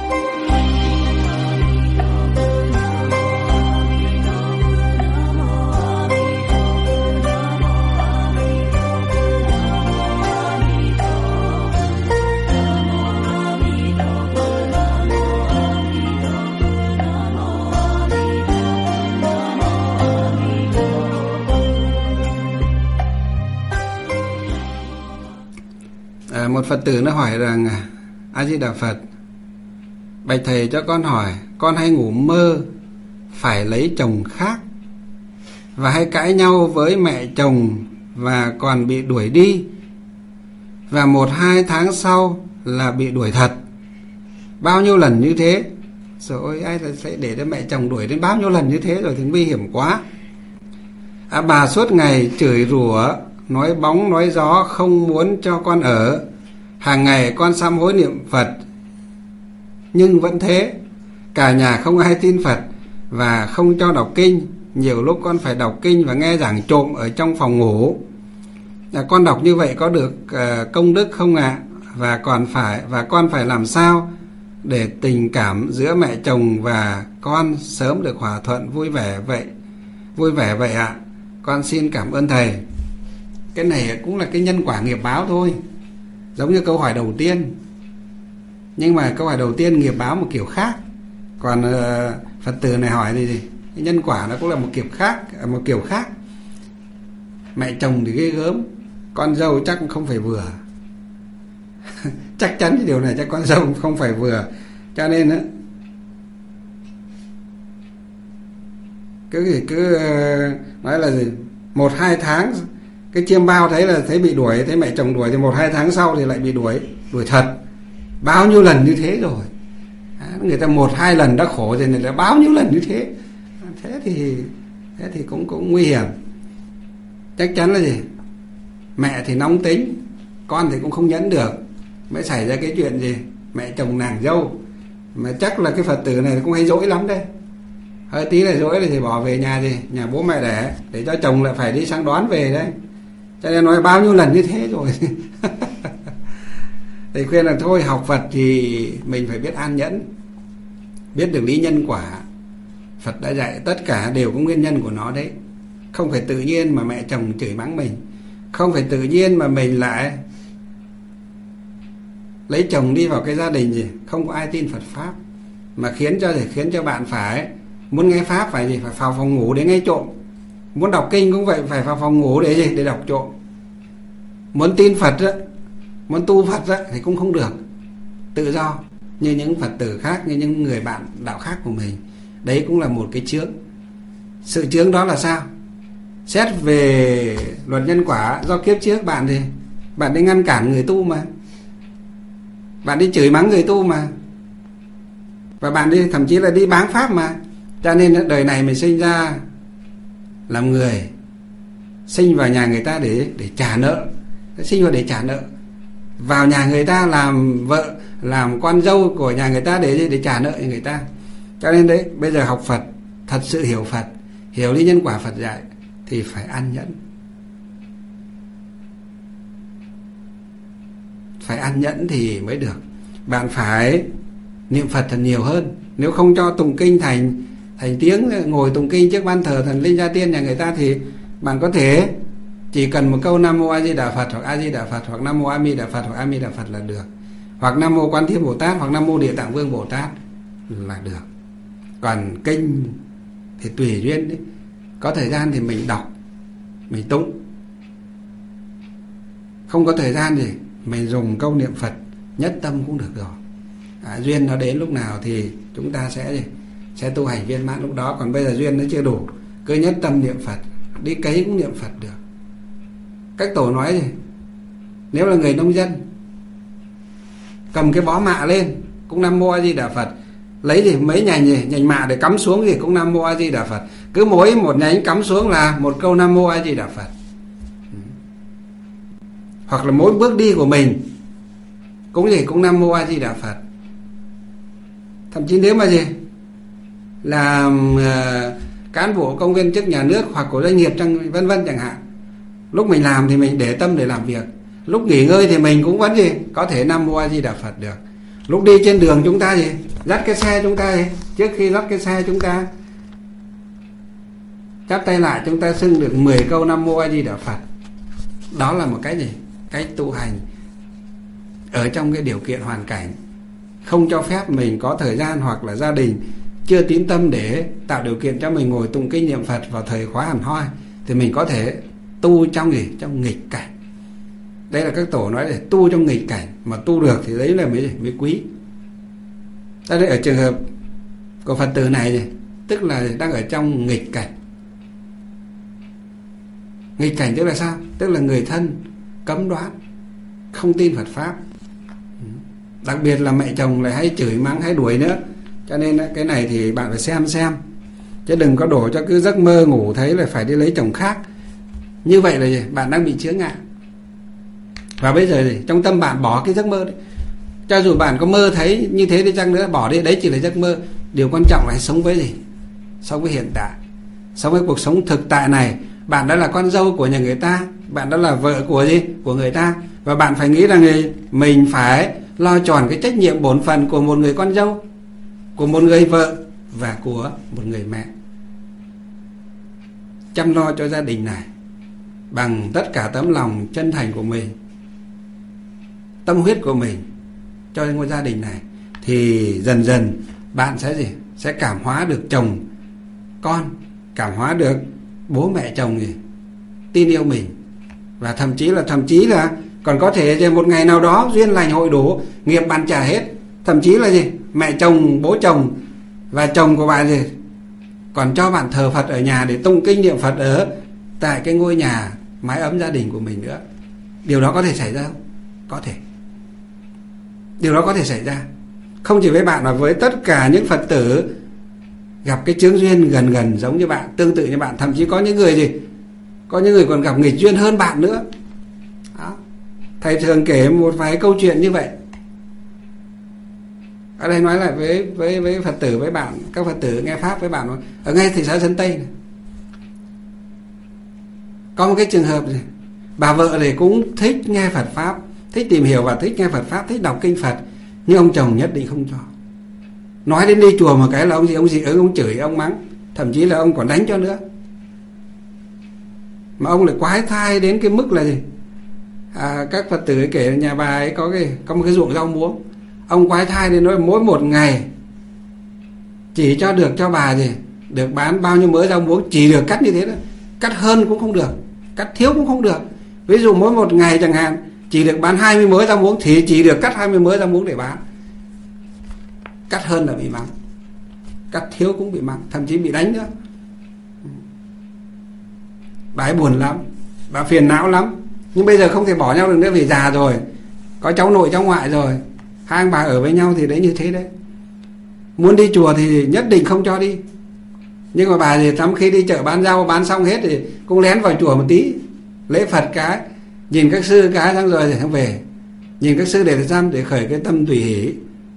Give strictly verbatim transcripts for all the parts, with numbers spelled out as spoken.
Một Phật tử nó hỏi rằng: A Di Đà Phật, bạch thầy cho con hỏi, con hay ngủ mơ phải lấy chồng khác và hay cãi nhau với mẹ chồng và còn bị đuổi đi, và một hai tháng sau là bị đuổi thật. Bao nhiêu lần như thế? Rồi ai sẽ để cho mẹ chồng đuổi đến bao nhiêu lần như thế rồi thì nguy hiểm quá. À, bà suốt ngày chửi rủa, nói bóng nói gió, không muốn cho con ở. Hàng ngày con sám hối niệm Phật nhưng vẫn thế. Cả nhà không ai tin Phật và không cho đọc kinh. Nhiều lúc con phải đọc kinh và nghe giảng trộm ở trong phòng ngủ. À, con đọc như vậy có được uh, công đức không ạ? À? Và còn phải và con phải làm sao để tình cảm giữa mẹ chồng và con sớm được hòa thuận vui vẻ vậy? Vui vẻ vậy ạ. À? Con xin cảm ơn thầy. Cái này cũng là cái nhân quả nghiệp báo thôi, giống như câu hỏi đầu tiên. Nhưng mà câu hỏi đầu tiên nghiệp báo một kiểu khác. Còn uh, Phật tử này hỏi thì gì? Cái nhân quả nó cũng là một kiểu khác, một kiểu khác. Mẹ chồng thì ghê gớm, con dâu chắc không phải vừa. Chắc chắn cái điều này chắc con dâu không phải vừa. Cho nên á, cứ cứ uh, nói là gì? Một hai tháng cái chiêm bao thấy là thấy bị đuổi, thấy mẹ chồng đuổi thì một hai tháng sau thì lại bị đuổi, đuổi thật. Bao nhiêu lần như thế rồi. À, người ta một hai lần đã khổ rồi này là bao nhiêu lần như thế. Thế thì thế thì cũng cũng nguy hiểm. Chắc chắn là gì? Mẹ thì nóng tính, con thì cũng không nhẫn được, mới xảy ra cái chuyện gì mẹ chồng nàng dâu. Mà chắc là cái Phật tử này cũng hay dỗi lắm đây. Hơi tí là dỗi thì bỏ về nhà gì, nhà bố mẹ đẻ, để cho chồng lại phải đi sang đón về đấy. Cho nên nói bao nhiêu lần như thế rồi. Thì khuyên là thôi, học Phật thì mình phải biết an nhẫn, biết được lý nhân quả. Phật đã dạy tất cả đều có nguyên nhân của nó đấy. Không phải tự nhiên mà mẹ chồng chửi mắng mình, không phải tự nhiên mà mình lại lấy chồng đi vào cái gia đình gì không có ai tin Phật Pháp, mà khiến cho để khiến cho bạn phải muốn nghe Pháp phải gì, phải vào phòng ngủ để nghe trộm. Muốn đọc kinh cũng vậy, phải vào phòng ngủ để gì, để đọc trộm. Muốn tin Phật á, muốn tu Phật á thì cũng không được tự do như những Phật tử khác, như những người bạn đạo khác của mình. Đấy cũng là một cái chướng. Sự chướng đó là sao? Xét về luật nhân quả, do kiếp trước bạn thì bạn đi ngăn cản người tu mà, bạn đi chửi mắng người tu mà, và bạn đi thậm chí là đi báng pháp mà. Cho nên đời này mình sinh ra làm người, sinh vào nhà người ta để để trả nợ, sinh vào để trả nợ, vào nhà người ta làm vợ, làm con dâu của nhà người ta để để trả nợ cho người ta. Cho nên đấy, bây giờ học Phật, thật sự hiểu Phật, hiểu lý nhân quả Phật dạy thì phải an nhẫn. Phải an nhẫn thì mới được. Bạn phải niệm Phật thật nhiều hơn. Nếu không cho tụng kinh thành thành tiếng, ngồi tụng kinh trước ban thờ thần linh gia tiên nhà người ta, thì bạn có thể chỉ cần một câu Nam Mô A Di Đà Phật, hoặc A Di Đà Phật, hoặc Nam Mô A Mi Đà Phật, hoặc A Mi Đà Phật là được, hoặc Nam Mô Quán Thế Bồ Tát, hoặc Nam Mô Địa Tạng Vương Bồ Tát là được. Còn kinh thì tùy duyên đấy. Có thời gian thì mình đọc, mình tụng. Không có thời gian thì mình dùng câu niệm Phật nhất tâm cũng được rồi. À, duyên nó đến lúc nào thì chúng ta sẽ gì? Sẽ tu hành viên mãn lúc đó. Còn bây giờ duyên nó chưa đủ, cứ nhất tâm niệm Phật, đi cấy cũng niệm Phật được. Các tổ nói gì? Nếu là người nông dân, cầm cái bó mạ lên cũng Nam Mô A Di Đà Phật, lấy gì mấy nhành gì, nhành mạ để cắm xuống gì cũng Nam Mô A Di Đà Phật. Cứ mỗi một nhánh cắm xuống là một câu Nam Mô A Di Đà Phật. Hoặc là mỗi bước đi của mình cũng gì cũng Nam Mô A Di Đà Phật. Thậm chí nếu mà gì làm uh, cán bộ công viên chức nhà nước hoặc của doanh nghiệp chẳng vân vân chẳng hạn, lúc mình làm thì mình để tâm để làm việc, lúc nghỉ ngơi thì mình cũng vẫn gì có thể Nam Mô A Di Đà Phật được. Lúc đi trên đường chúng ta gì? Dắt cái xe chúng ta gì? Trước khi dắt cái xe chúng ta chắp tay lại, chúng ta xưng được mười câu Nam Mô A Di Đà Phật. Đó là một cái gì? Cái tu hành ở trong cái điều kiện hoàn cảnh không cho phép mình có thời gian, hoặc là gia đình chưa tín tâm để tạo điều kiện cho mình ngồi tụng kinh niệm Phật vào thời khóa hàn hoi, thì mình có thể tu trong gì? Trong nghịch cảnh. Đây là các tổ nói để tu trong nghịch cảnh, mà tu được thì đấy là mới, mới quý. Đây ở trường hợp của Phật tử này gì? Tức là đang ở trong nghịch cảnh. Nghịch cảnh tức là sao? Tức là người thân cấm đoán, không tin Phật Pháp. Đặc biệt là mẹ chồng lại hay chửi mắng, hay đuổi nữa. Cho nên cái này thì bạn phải xem xem, chứ đừng có đổ cho cứ giấc mơ ngủ thấy là phải đi lấy chồng khác. Như vậy là gì? Bạn đang bị chướng ngại. Và bây giờ thì trong tâm bạn bỏ cái giấc mơ đấy. Cho dù bạn có mơ thấy như thế đi chăng nữa, bỏ đi, đấy chỉ là giấc mơ. Điều quan trọng là hãy sống với gì? Sống với hiện tại, sống với cuộc sống thực tại này. Bạn đã là con dâu của nhà người ta, bạn đã là vợ của gì? Của người ta. Và bạn phải nghĩ rằng mình phải lo tròn cái trách nhiệm bổn phận của một người con dâu, của một người vợ và của một người mẹ. Chăm lo cho gia đình này bằng tất cả tấm lòng chân thành của mình, tâm huyết của mình cho ngôi gia đình này, thì dần dần bạn sẽ gì? Sẽ cảm hóa được chồng con, cảm hóa được bố mẹ chồng gì? Tin yêu mình. Và thậm chí là thậm chí là còn có thể một ngày nào đó duyên lành hội đủ, nghiệp bạn trả hết. Thậm chí là gì? Mẹ chồng, bố chồng và chồng của bạn gì? Còn cho bạn thờ Phật ở nhà để tụng kinh niệm Phật ở tại cái ngôi nhà mái ấm gia đình của mình nữa. Điều đó có thể xảy ra không? Có thể. Điều đó có thể xảy ra. Không chỉ với bạn mà với tất cả những Phật tử gặp cái chướng duyên gần gần giống như bạn, tương tự như bạn. Thậm chí có những người gì? Có những người còn gặp nghịch duyên hơn bạn nữa. Đó. Thầy thường kể một vài câu chuyện như vậy. Ở đây nói lại với với với Phật tử, với bạn, các Phật tử nghe Pháp với bạn. Ở ngay thị xã Sơn Tây này, có một cái trường hợp này, bà vợ này cũng thích nghe Phật Pháp, thích tìm hiểu và thích nghe Phật Pháp, thích đọc kinh Phật, nhưng ông chồng nhất định không cho. Nói đến đi chùa một cái là ông gì ông gì ứng, ông chửi, ông mắng, thậm chí là ông còn đánh cho nữa. Mà ông lại quái thai đến cái mức là gì? À, các Phật tử ấy kể nhà bà ấy có cái có một cái ruộng rau muống. Ông quái thai đến nói mỗi một ngày chỉ cho được cho bà gì? Được bán bao nhiêu mớ rau muống, chỉ được cắt như thế đó. Cắt hơn cũng không được, cắt thiếu cũng không được. Ví dụ mỗi một ngày chẳng hạn chỉ được bán hai mươi mớ rau muống thì chỉ được cắt hai mươi mớ rau muống để bán. Cắt hơn là bị mắng, cắt thiếu cũng bị mắng, thậm chí bị đánh nữa. Bà ấy buồn lắm, bà phiền não lắm. Nhưng bây giờ không thể bỏ nhau được nữa vì già rồi, có cháu nội cháu ngoại rồi. Hai ông bà ở với nhau thì đấy như thế đấy. Muốn đi chùa thì nhất định không cho đi. Nhưng mà bà thì lắm khi đi chợ bán rau bán xong hết thì cũng lén vào chùa một tí, lễ Phật cái, nhìn các sư cái xong rồi thì về. Nhìn các sư để làm để khởi cái tâm tùy hỷ.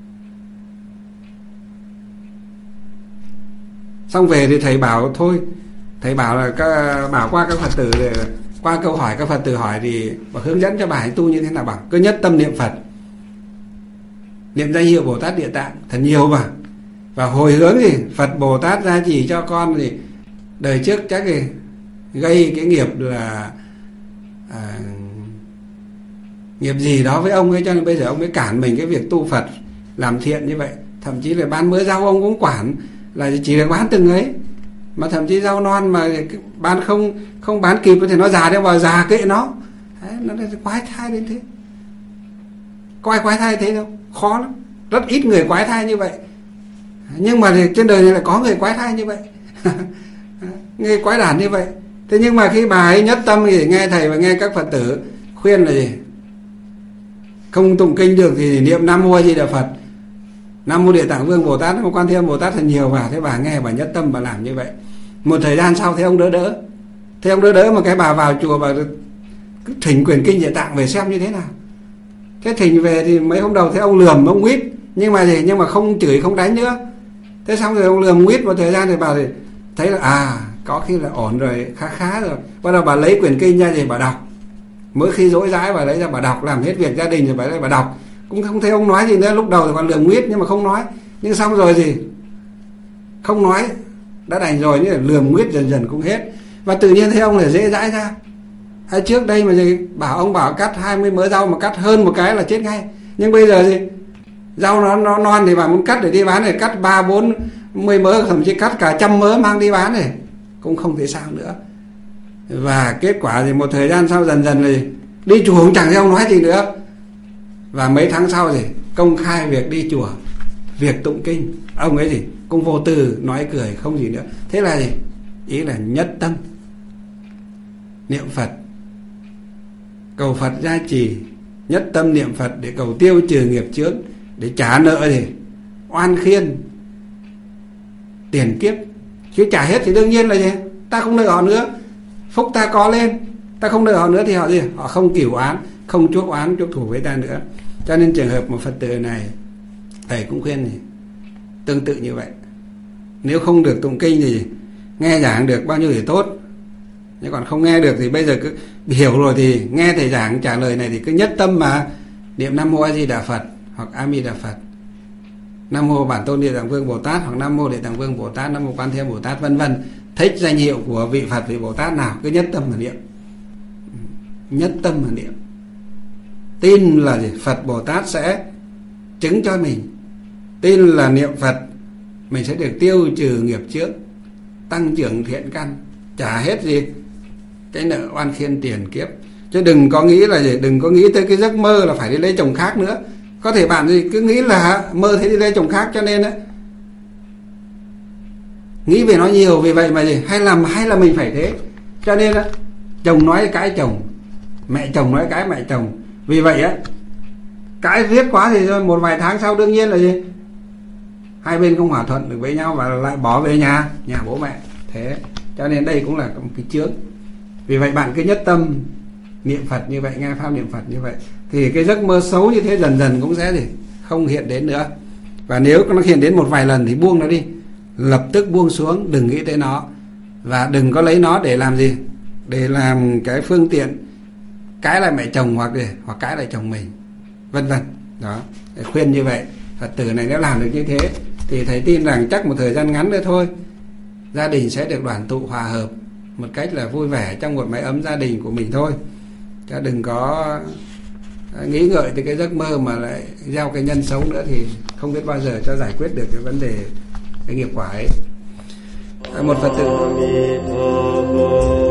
Xong về thì thầy bảo thôi, thầy bảo là các, bảo qua các Phật tử để, qua câu hỏi các Phật tử hỏi thì bảo hướng dẫn cho bà ấy tu như thế nào. Bảo cứ nhất tâm niệm Phật, niệm danh hiệu Bồ Tát Địa Tạng thật nhiều mà, và hồi hướng gì Phật Bồ Tát gia trì cho con thì đời trước chắc thì gây cái nghiệp là à, nghiệp gì đó với ông ấy, cho nên bây giờ ông mới cản mình cái việc tu Phật làm thiện như vậy. Thậm chí là bán mớ rau ông cũng quản là chỉ được bán từng ấy, mà thậm chí rau non mà bán không không bán kịp thì nó già đi, vào già kệ nó. Đấy, nó quái thai đến thế. Có ai quái thai thế đâu, khó lắm, rất ít người quái thai như vậy. Nhưng mà trên đời này lại có người quái thai như vậy. Người quái đản như vậy. Thế nhưng mà khi bà ấy nhất tâm thì nghe thầy và nghe các Phật tử khuyên là gì? Không tụng kinh được thì niệm Nam Mô A Di Đà Phật, Nam Mô Địa Tạng Vương Bồ Tát, Nam Mô Quan Thế Âm Bồ Tát thật nhiều vào. Thế bà nghe, bà nhất tâm, bà làm như vậy. Một thời gian sau thấy ông đỡ đỡ, thế ông đỡ đỡ mà cái bà vào chùa bà cứ thỉnh quyển kinh Địa Tạng về xem như thế nào. Thế thỉnh về thì mấy hôm đầu thấy ông lườm, ông quýt, nhưng mà gì, nhưng mà không chửi không đánh nữa. Thế xong rồi ông lườm quýt một thời gian thì bà thì thấy là à có khi là ổn rồi, khá khá rồi. Bắt đầu bà lấy quyển kinh ra thì bà đọc. Mỗi khi dỗi dãi bà lấy ra bà đọc, làm hết việc gia đình rồi bà lấy bà đọc. cũng không thấy ông nói gì nữa. Lúc đầu thì còn lườm nguyết nhưng mà không nói, nhưng xong rồi gì không nói đã đành rồi, như là lườm nguyết dần dần cũng hết. Và tự nhiên thấy ông là dễ dãi ra. Hay trước đây mà gì bảo ông bảo cắt hai mươi mớ rau mà cắt hơn một cái là chết ngay. Nhưng bây giờ gì rau nó, nó non thì bà muốn cắt để đi bán thì cắt ba bốn mươi mớ, thậm chí cắt cả trăm mớ mang đi bán này cũng không thể sao nữa. Và kết quả thì một thời gian sau dần dần thì đi chùa cũng chẳng thấy ông nói gì nữa. Và mấy tháng sau thì công khai việc đi chùa, việc tụng kinh, ông ấy gì cũng vô tư nói cười không gì nữa. Thế là gì ý là nhất tâm niệm Phật, cầu Phật gia trì, nhất tâm niệm Phật để cầu tiêu trừ nghiệp chướng, để trả nợ thì oan khiên tiền kiếp. Chứ trả hết thì đương nhiên là gì ta không nợ họ nữa, phúc ta có lên, ta không nợ họ nữa thì họ gì họ không cửu oán, không chuốc oán chuốc thù với ta nữa. Cho nên trường hợp một Phật tử này thầy cũng khuyên gì tương tự như vậy. Nếu không được tụng kinh thì nghe giảng được bao nhiêu thì tốt, nhưng còn không nghe được thì bây giờ cứ hiểu rồi thì nghe thầy giảng trả lời này thì cứ nhất tâm mà niệm Nam Mô A Di Đà Phật hoặc A Di Đà Phật, Nam Mô Bản Tôn Địa Tạng Vương Bồ Tát hoặc Nam Mô Địa Tạng Vương Bồ Tát, Nam Mô Quan Thế Âm Bồ Tát vân vân. Thích danh hiệu của vị Phật vị Bồ Tát nào cứ nhất tâm mà niệm, nhất tâm mà niệm. Tin là gì? Phật Bồ Tát sẽ chứng cho mình, tin là niệm Phật mình sẽ được tiêu trừ nghiệp chướng, tăng trưởng thiện căn, trả hết gì cái nợ oan khiên tiền kiếp. Chứ đừng có nghĩ là gì, đừng có nghĩ tới cái giấc mơ là phải đi lấy chồng khác nữa. Có thể bạn gì cứ nghĩ là mơ thấy đi lấy chồng khác cho nên ấy, nghĩ về nó nhiều, vì vậy mà gì hay là hay là mình phải thế. Cho nên á chồng nói cái chồng, mẹ chồng nói cái mẹ chồng, vì vậy á cãi riết quá thì một vài tháng sau đương nhiên là gì hai bên không hòa thuận được với nhau và lại bỏ về nhà nhà bố mẹ. Thế cho nên đây cũng là một cái chướng. Vì vậy bạn cứ nhất tâm niệm Phật như vậy, nghe pháp niệm Phật như vậy thì cái giấc mơ xấu như thế dần dần cũng sẽ gì không hiện đến nữa. Và nếu nó hiện đến một vài lần thì buông nó đi, lập tức buông xuống, đừng nghĩ tới nó. Và đừng có lấy nó để làm gì, để làm cái phương tiện cãi lại mẹ chồng hoặc để hoặc cãi lại chồng mình vân vân. Đó, để khuyên như vậy. Phật tử này nếu làm được như thế thì thầy tin rằng chắc một thời gian ngắn nữa thôi gia đình sẽ được đoàn tụ hòa hợp một cách là vui vẻ trong một mái ấm gia đình của mình thôi. Chứ đừng có nghĩ ngợi tới cái giấc mơ mà lại gieo cái nhân xấu nữa thì không biết bao giờ cho giải quyết được cái vấn đề cái nghiệp quả ấy. Một Phật tử